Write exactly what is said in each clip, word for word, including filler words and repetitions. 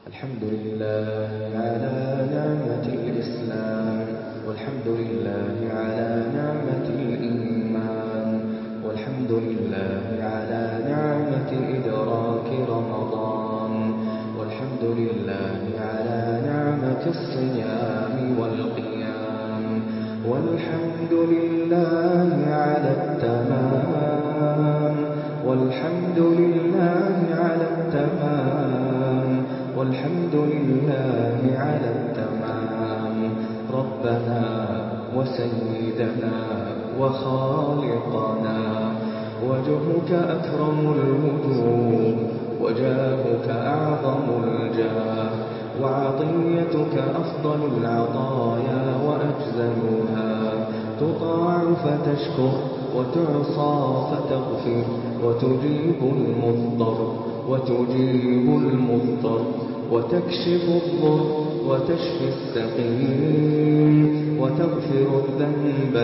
الحمد لله على نعمة الإسلام، والحمد لله على نعمة الإيمان، والحمد لله على نعمة إدراك رمضان، والحمد لله على نعمة الصيام والقيام، والحمد لله على التمام، والحمد لله على التمام، والحمد لله على التمام. ربنا وسيدنا وخالقنا، وجهك أكرم الوجوه، وجاهك أعظم الجاه، وعطيتك أفضل العطايا وأجزلها. تطاع فتشكر، وتعصى فتغفر، وتجيب المضطر وتجيب المضطر، وتكشف الضر وتشفي السقيم، وتغفر الذنب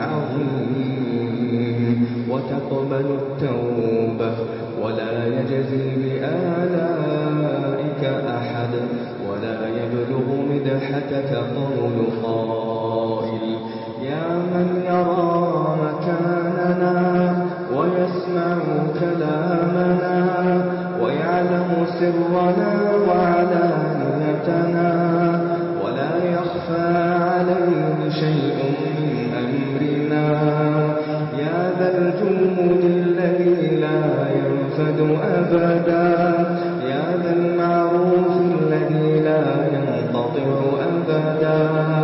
العظيم، وتقبل التوبة، ولا يجزي بآلائك أحد، ولا يبلغ مدحتك قول قائل. يا من يرى مكاننا، ويسمع كلامنا، ويعلم سرنا وعلانيتنا، ولا يخفى عليه شيء من أمرنا. يا ذا الجود الذي لا ينفد أبدا، يا ذا المعروف الذي لا ينقطع أبدا.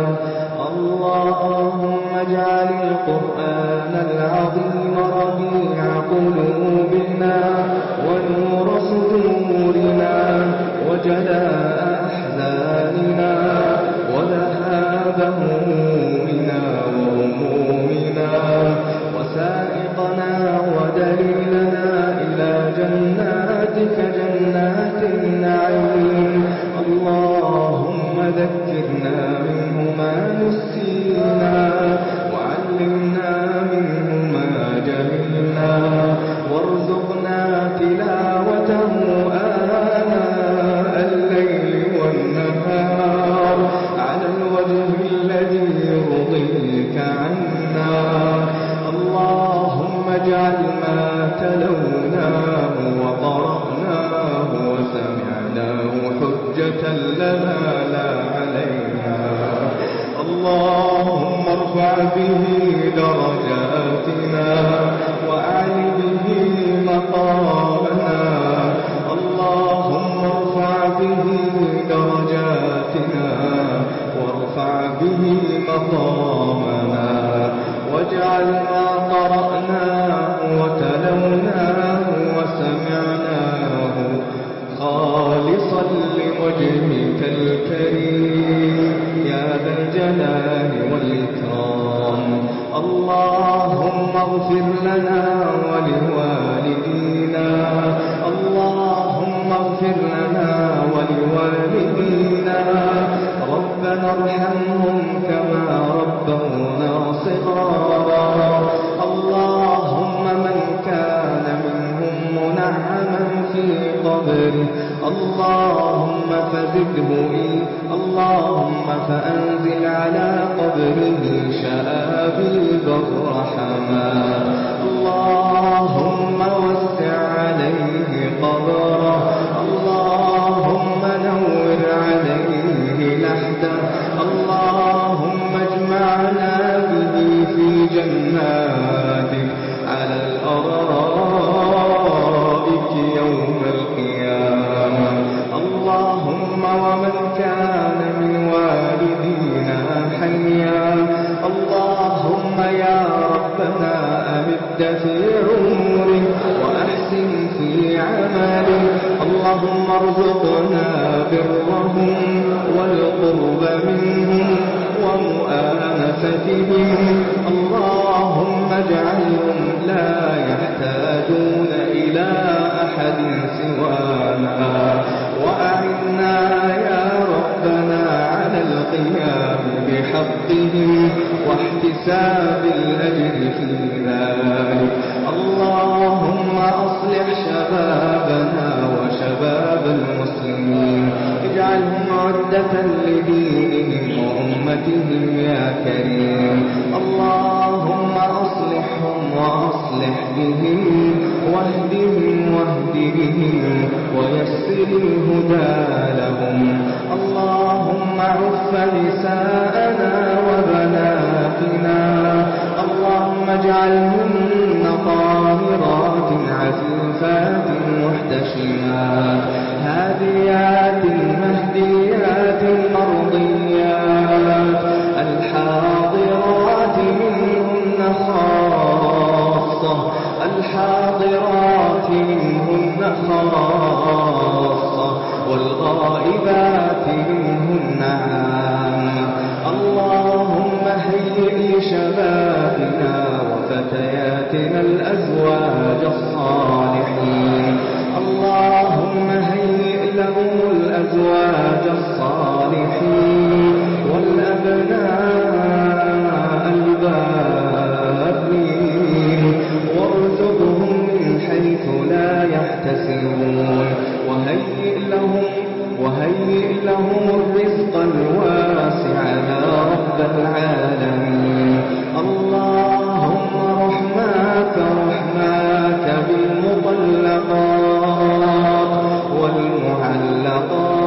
اللهم اجعل القرآن العظيم ربيع قلوبنا، ونور صدورنا، وجلاء أحزاننا، وذهاب همومنا وهمومنا، وسائقنا ودليلنا إلى جناتك جنات النعيم. اللهم ذكرنا منه ما نسينا، وعلمنا منه ما جهلنا، وارزقنا تلاوته آناء الليل والنهار على الوجه الذي يرضيك عنا. اللهم اجعل ما تلوناه وقرأناه وسمعناه حجة لنا لا علينا. اللهم ارفع به درجاتنا، وأعل به مقامنا. اللهم ارفع به درجاتنا، وارفع به مقامنا، واجعل ما قرأناه وتلوناه وسمعناه خالصا لوجهك الكريم يا ذا الجلال والإكرام. اللهم اغفر لنا ولوالدينا، اللهم اغفر لنا ولوالدينا. ربنا ارحمهم كما ربونا صغارا. اللهم من كان منهم منعما في قبره، اللهم فزده إيه، اللهم فأنزل على قبره شآبيب الرحمات. اللهم وسع عليه قبره، اللهم نور عليه لحده. اللهم اجمعنا به في جناتك على الأرائك يوم القيامة. اللهم ومن كان من والدينا حيا، اللهم يا ربنا أمد في عمره وأحسن في عمله. اللهم ارزقنا برهم والقرب منهم ومؤانستهم. اللهم اجعلهم لا يحتاجون إلى أحد سوانا، وأعنا يا ربنا على القيام بحقهم واحتساب الأجر في ذلك. اللهم أصلح شبابنا وشباب المسلمين، اجعل واجعلهم عدة لدينهم وأمتهم يا كريم. اللهم أصلحهم وأصلح بهم واهدهم واهد بهم ويسر الهدى لهم. اللهم عف نساءنا وبناتنا، اللهم اجعلهن طاهرات عفيفات محتشمات هاديات مهديات مرضيات الحاضرات منهن خاصة الحاضرات منهن خاصة والغائبات منهن عامة. اللهم هيئ لشبابنا وفتياتنا الأزواج الصالحين، اللهم هيئ لهم الأزواج الصالحين والأبناء البارين، وارزقهم من حيث لا يحتسبون، وهيئ لهم وهيئ لهم الرزق الواسع يا رب العالمين. اللهم رحماك رحماك بالمطلقات والمعلقات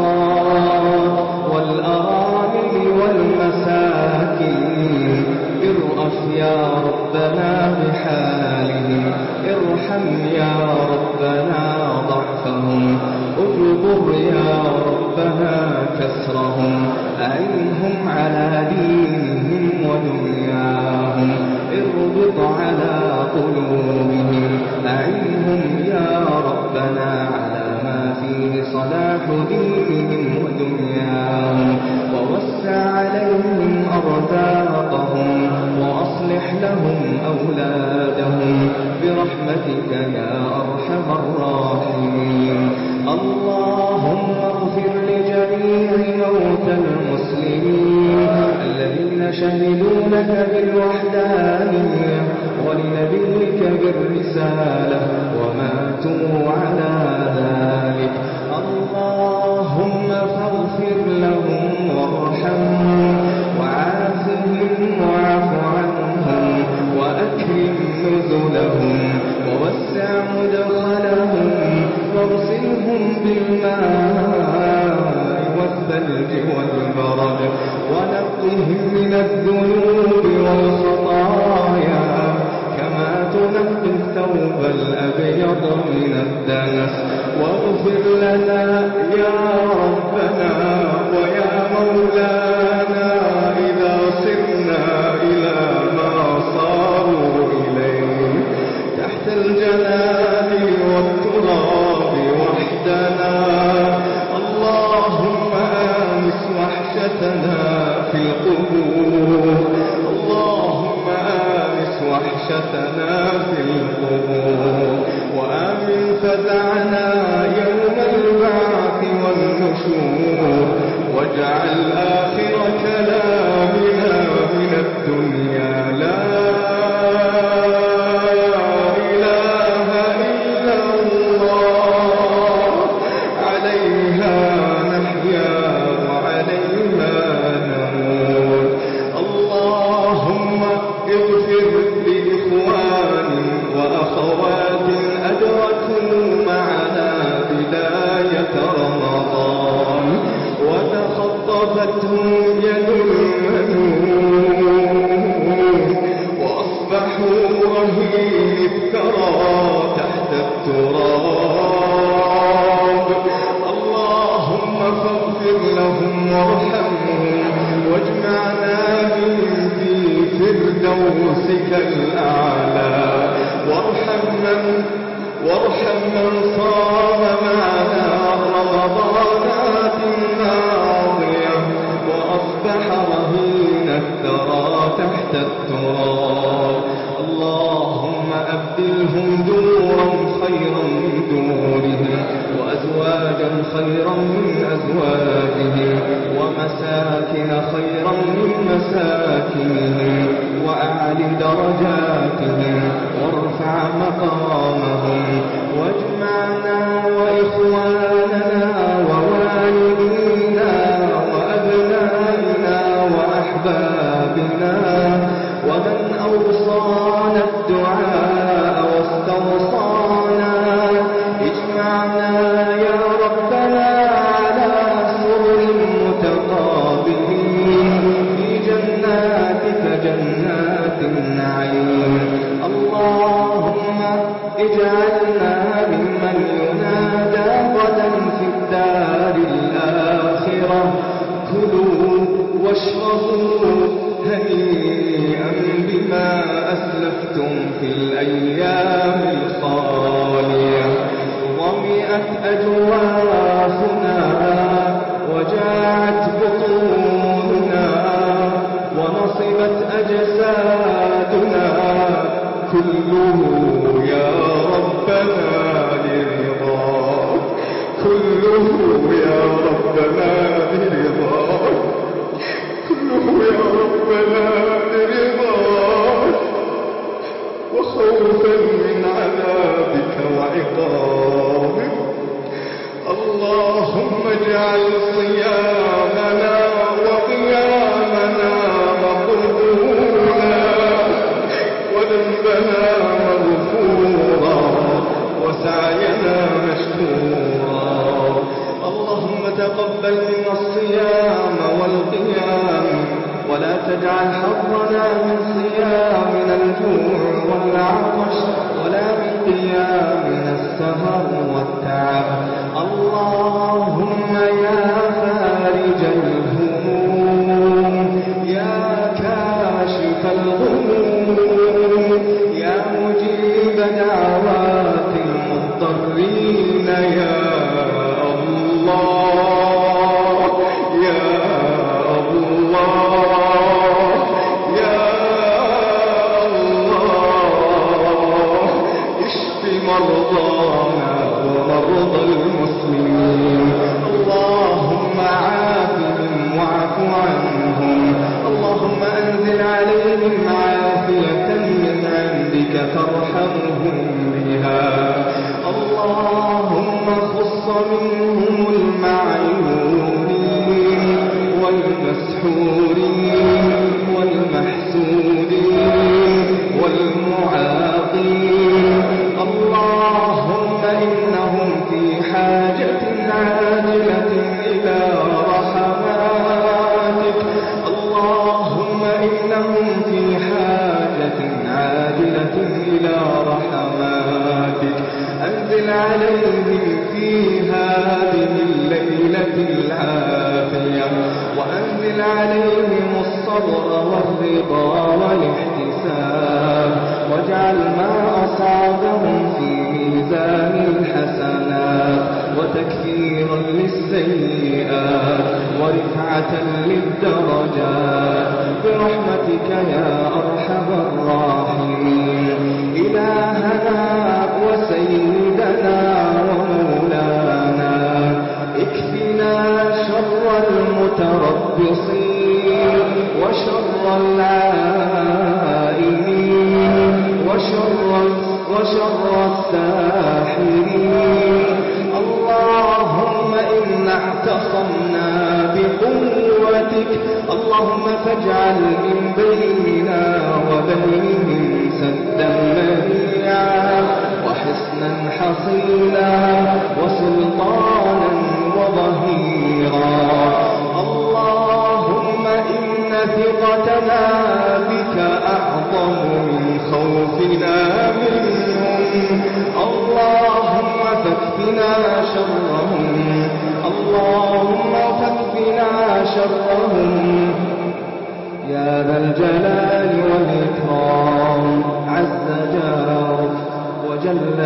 والأرامل والمساكين، ارأف يا ربنا بحالهم، ارحم يا ربنا ضعفهم، اجبر يا ربنا كسرهم، أعنهم على دينهم ودنياهم، اربط على قلوبهم، أعنهم يا ربنا على ما فيه صلاح دينهم ودنياهم، ووسع عليهم أرزاقهم، وأصلح لهم أولادهم برحمتك يا أرحم الراحمين. اللهم اغفر لجميع موتى المسلمين الذين شهدوا لك بالوحدانية ولنبيك بالرسالة وماتوا على ذلك. اللهم فاغفر لهم وارحمهم وعافهم واعف عنهم وأكرم نزلهم ووسع مدخلهم واغسلهم بالماء والثلج والبرد ونقهم من الذنوب والخطايا كما تنقي الثوب الأبيض من الدنس. واغفر لنا يا ربنا ويا مولانا إذا صرنا إلى ما صاروا إليه تحت الجلال والتراب وحدنا. اللهم آنس وحشتنا في القبور، اللهم آنس وحشتنا في القبور، وآمن فزعنا يوم البعث والنشور، واجعل آخر كلامنا من الدنيا لا وتخطفتهم يد المنون وأصبحوا رهين الثرى تحت التراب. اللهم فاغفر لهم وارحمهم واجمعنا بهم في فردوسك الأعلى، وارحم من وارحم من صام معنا رمضانات ماضية وأصبح رهين الثرى تحت التراب. اللهم أبدلهم دورا خيرا من دورهم وأزواجا خيرا من أزواجهم ومساكن خيرا من مساكنهم وأعل درجاتهم وارفع مقامهم واجمعنا وإخواننا ووالدينا الآخرة كلوا واشربوا هنيئا بما أسلفتم في الأيام الخالية. ظمئت أجوافنا وجاعت بطوننا ونصبت أجسادنا كله يا ربنا لرضاك، كله يا ربنا لرضاك، كله يا ربنا لرضاك، وخوفا من عذابك وعقابك. اللهم اجعل صيامنا وقيامنا مقبولا وذنبنا مغفورا وسعينا مشكورا. اللهم تقبل منا الصيام والقيام ولا تجعل حظنا من صيامنا الجوع والعطش ولا من قيامنا السهر والتعب. اللهم يا فارج الهموم يا كاشف الغموم يا مجيب دعوات المضطرين يا الله يا الله يا الله اشف مرضانا ومرضى المسلمين. اللهم عافهم واعف عنهم. اللهم أنزل عليهم عافية من عندك ترحمهم بها. اللهم خص منهم المعيونين والمسحورين والمحسودين والمعاقين. اللهم إنهم في حاجة عاجلة إلى رحماتك. اللهم إنهم في حاجة عاجلة إلى رحماتك. أنزل عليهم في هذه الليلة العافية وأنزل عليهم الصبر والرضا والاحتساب واجعل ما أصابهم في ميزان الحسنات وتكفيرا للسيئات ورفعة للدرجات برحمتك يا أرحم الراحمين. إلهنا وسيدنا ومولانا اكفنا شر المتربصين وشر العائلين وشر وشر الساحرين. اللهم إنا اعتصمنا بقوتك. اللهم فاجعل من بيننا وبينهم سدا منيعا وحصنا حصينا وسلطانا وظهيرا. اللهم إن ثقتنا بك أعظم من خوفنا منهم. اللهم فاكفنا شرهم. اللهم فاكفنا شرهم يا ذا الجلال والإكرام. عز جارك وجل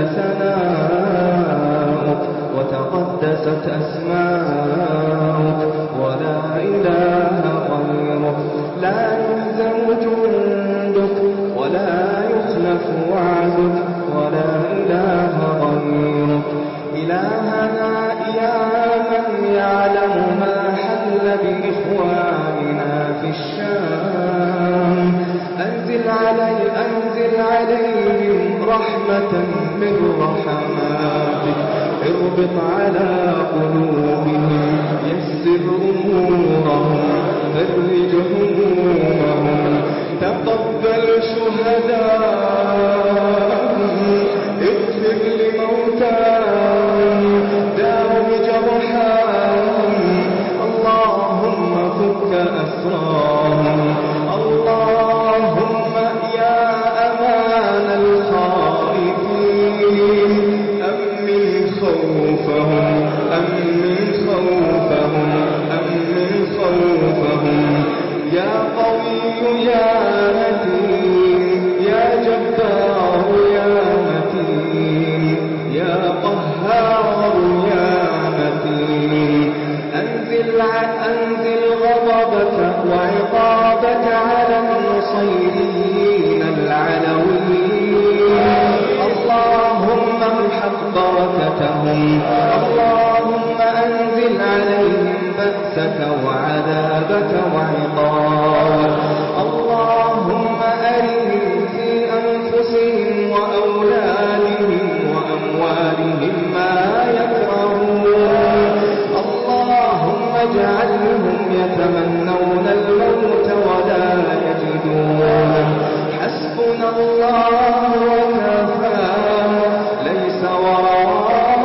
ثناؤك وتقدست أسماؤك ولا إله غيرك. لا يهزم جندك ولا يخلف وعدك ولا إله غيرك. إلهنا يا من يعلم ما حل بإخواننا في الشام أنزل علي أنزل عليهم رحمة من رحماتك. اربط على قلوبهم يسر أمورهم فرج همومهم. تقبل شهداءهم اغفر لموتاهم داوم جرحاهم. اللهم فك أسراهم. اللهم يا أمان الخائفين أمن خوفهم أنزل غضبك وعقابك على النصيريين العلويين. اللهم امحق بركتهم. اللهم أنزل عليهم بأسك وعذابك وعقابك. اللهم أرهم في أنفسهم وأولادهم وأموالهم ما يكرهون. اللهم اجعلهم يتمنون الموت ولا يجدون. حسبنا الله وكفى، ليس وراء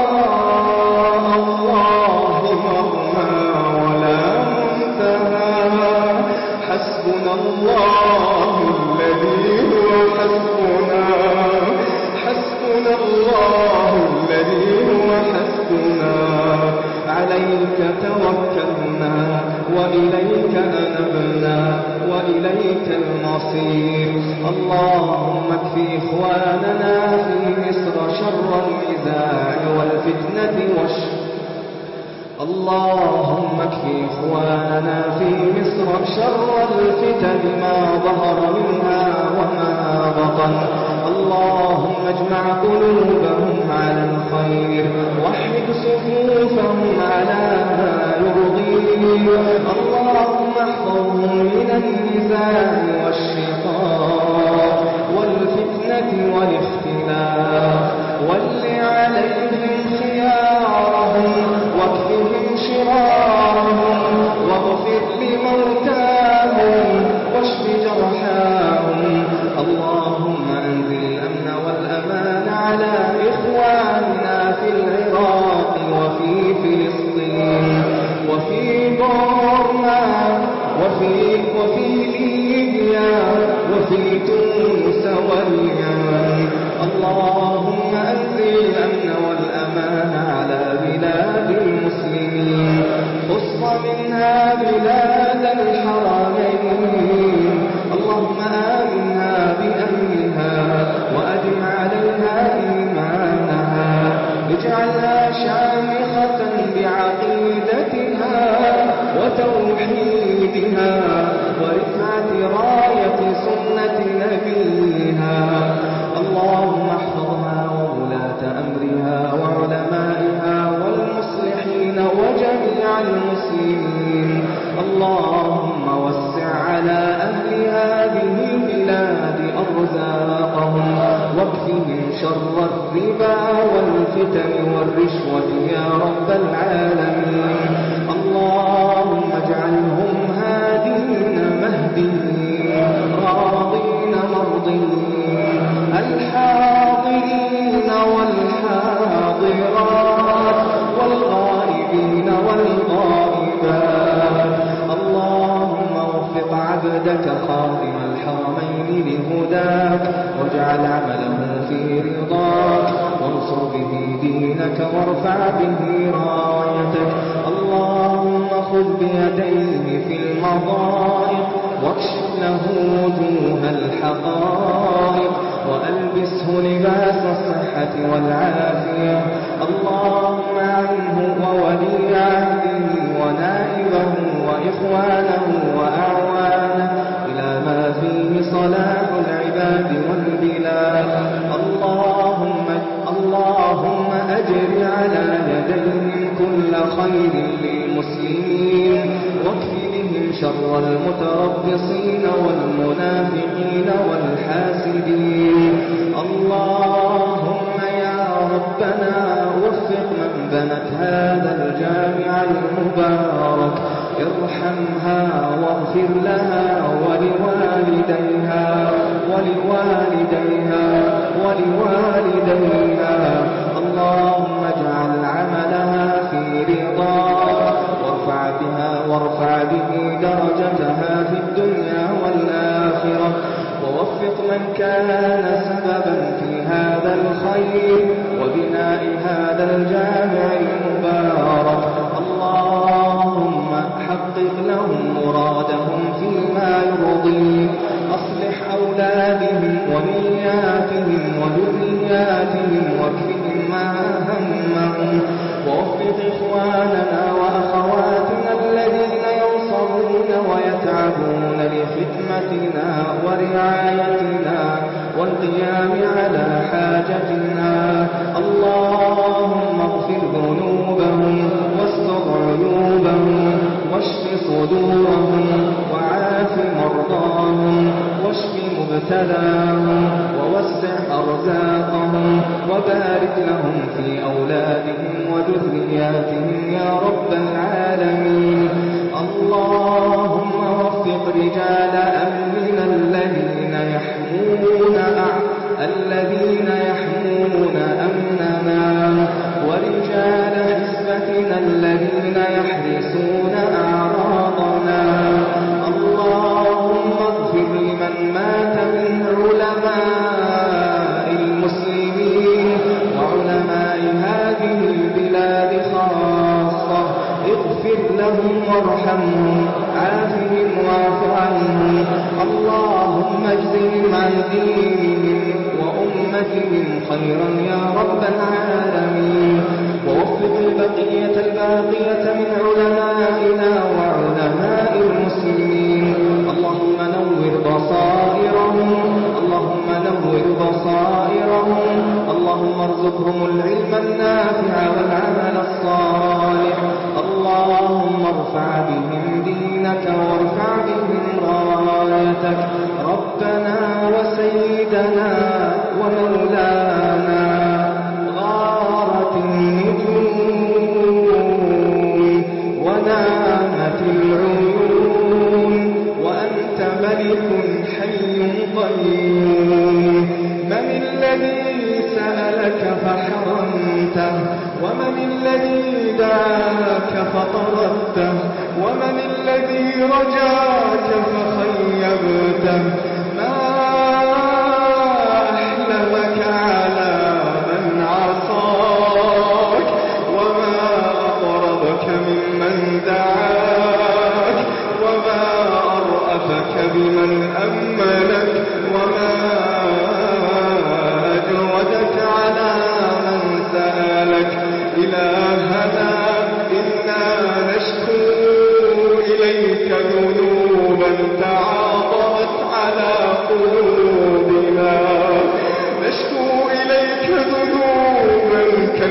الله مرمى ولا منتهى. حسبنا الله الذي هو حسبنا. حسبنا الله الذي هو حسبنا. عليك توكلنا وإليك أنبنا وإليك المصير. اللهم اكفِ إخواننا في مصر شر النزاع والفتنة والشر. اللهم اكفِ إخواننا في مصر شر الفتن ما ظهر منها وما بطن. اللهم اجمع قلوبهم على الخير واحمد صفوفهم على ما يرضيك. اللهم احفظهم من النزاع والشقاق والفتنة والاختلاف. ول عليهم خيارهم واكفهم شرارهم واغفر لموتاهم واشف جرحاهم. اللهم أنزل الأمن والأمان على إخواننا في العراق وفي فلسطين وفي بورما وفي, وفي ليبيا وفي تونس واليمن. اللهم أنزل الأمن والأمان على بلاد المسلمين، خص منها بلاد الحرمين. اللهم آمنا بأمنها وأدم عليها إيمانها. اجعلها شامخة بعقيدتها وتوحيدها ورفعة راية سنة نبيها. اللهم احفظها وولاة أمرها وعلمائها والمصلحين وجميع المسلمين. اللهم وسع على أهل هذه البلاد أرزاقهم واكفهم شر الربا والفتن والرشوة يا رب العالمين. اللهم اجعلهم هادين مهديين راضين مرضين، الحاضرين والحاضرات والغائبين والغائبات. اللهم وفق عبدك خادم الحرمين لهداك واجعل عمله في رضاك وانصر به دينك وارفع به رايتك. اللهم خذ بيديه في المضائق واكشف له وجوه الحقائق وألبسه لباس الصحة والعافية. اللهم عنه وولي عهده ونائبه وإخوانه وأعوانه إلى ما فيه صلاح العباد والبلاد. اللهم اللهم أجر على يديهم كل خير للمسلمين واكفهم شر المتربصين والمنافقين والحاسدين. اللهم يا ربنا وفق من بنت هذا الجامع المبارك، ارحمها واغفر لها ولوالديها ولوالديها ولوالديها. اللهم اجعل عملها في رضاك وارفع بها وارفع به درجتها في الدنيا والآخرة، ووفق من كان سببا في هذا الخير وبناء هذا الجامع المبارك. اللهم حقق لهم مرادهم فيما يرضيك. أصلح أولادهم ونياتهم وذرياتهم واكفهم ما همهم، ووفق إخواننا وأخواتنا حاجتنا. اللهم اغفر ذنوبهم واستر عيوبهم واشف صدورهم وعاف مرضاهم واشف مبتلاهم ووسع أرزاقهم وبارك لهم في أولادهم وذرياتهم يا رب العالمين. اللهم وفق رجال أمرنا الذين يحمون الذين يحمون أمننا ورجال حزبتنا الذين يحرسون أعراضنا. اللهم اغفر لمن مات من علماء المسلمين وعلماء هذه البلاد خاصة، اغفر لهم وارحمهم عافهم واعف عنهم. اللهم اجزهم عن دينهم وأمتهم خيرا يا رب العالمين، ووفق البقية الباقية من علمائنا وعلماء المسلمين. اللهم نور بصائرهم اللهم نور بصائرهم اللهم ارزقهم العلم النافع والعمل الصالح. اللهم ارفع بهم دينك وارفع بهم رايتك. ربنا وسيدنا ومولانا غارت النجوم ونامت العيون وأنت ملك حي قيوم. من الذي سألك فحرمته ومن الذي دعاك فطردته ومن الذي رجاك فخيبته. ما أحلمك على من عصاك وما أقربك ممن دعاك وما أرأفك بمن أمنك وما أجودك على من سألك. إلهنا إنا نشكو إليك ذنوبا تعاظمت على قلوبنا، نشكو إليك ذنوبا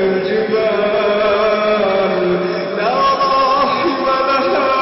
كالجبال لا راحم لها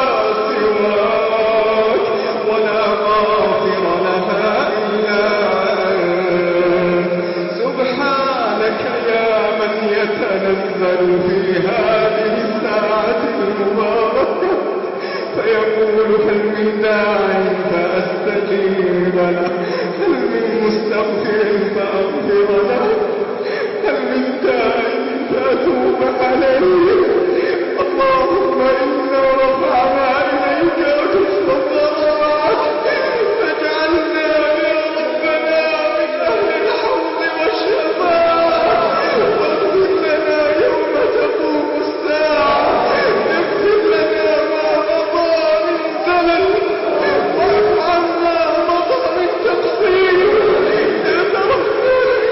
سواك ولا غافر لها إلا أنت. سبحانك يا من يتنزل في هذه الساعة المباركة فيقول هل من داع فأستجيب له، هل من مستغفر فأغفر له، هل من داع فأتوب عليه. اللهم إنا رفعنا إليك كشف الضررات فاجعلنا يا ربنا من أهل الحوض والشفاعة، واغفر لنا يوم تقوم الساعة، اغفر لنا ما مضى من زمن واعف عنا مضى من تقصير. اعترفنا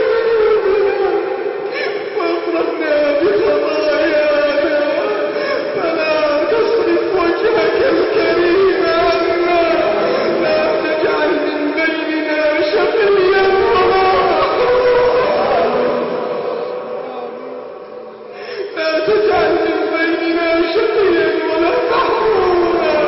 واغفرنا بخطايانا فلا تصرف وجهك الكريم عنا، لا تجعل من بيننا شقيا ولا محروما، لا تجعل من بيننا شقيا ولا محروما.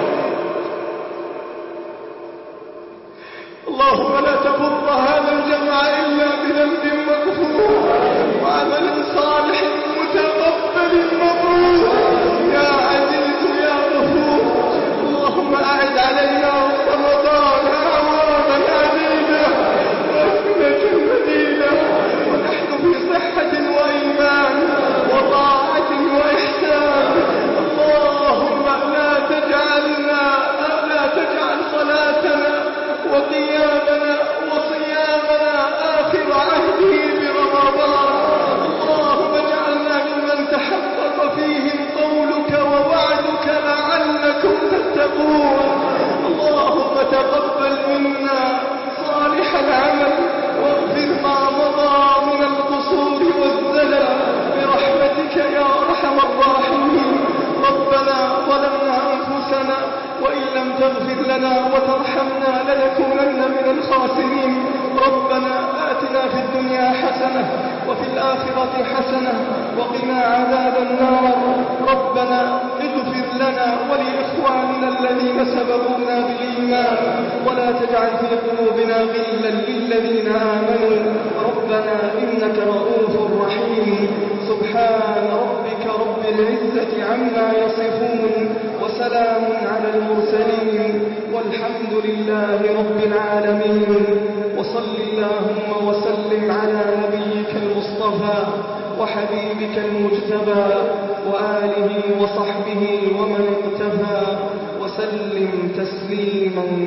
اللهم لا تضر هذا الجمع إلا بذنب مغفور وعمل صالح متقبل مبرور يا عزيز يا غفور. اللهم أعد علينا رمضان أعواما عديدة وأزمنة مديدة ونحن في صحة وإيمان وطاعة وإحسان. اللهم لا تجعلنا لا تجعل صلاتنا وقيامنا وصيامنا آخر عهده برمضان. اللهم اجعلنا ممن تحقق فيهم قولك ووعدك لعلكم تتقون. اللهم تقبل منا صالح العمل واغفر ما مضى من القصور والزلل برحمتك يا أرحم الراحمين. ربنا ظلمنا أنفسنا وإن لم تغفر لنا وترحمنا لنكونن من الخاسرين. ربنا آتنا في الدنيا حسنة وفي الآخرة حسنة وقنا عذاب النار. ربنا اغفر لنا ولإخواننا الذين سبقونا بالإيمان ولا تجعل في قلوبنا غلا للذين آمنوا ربنا إنك رؤوف رحيم. سبحان ربك رب العزة عما يصفون وسلام على المرسلين والحمد لله رب العالمين. وصل اللهم وسلم على نبيك المصطفى وحبيبك المجتبى وآله وصحبه ومن اقتفى وسلم تسليما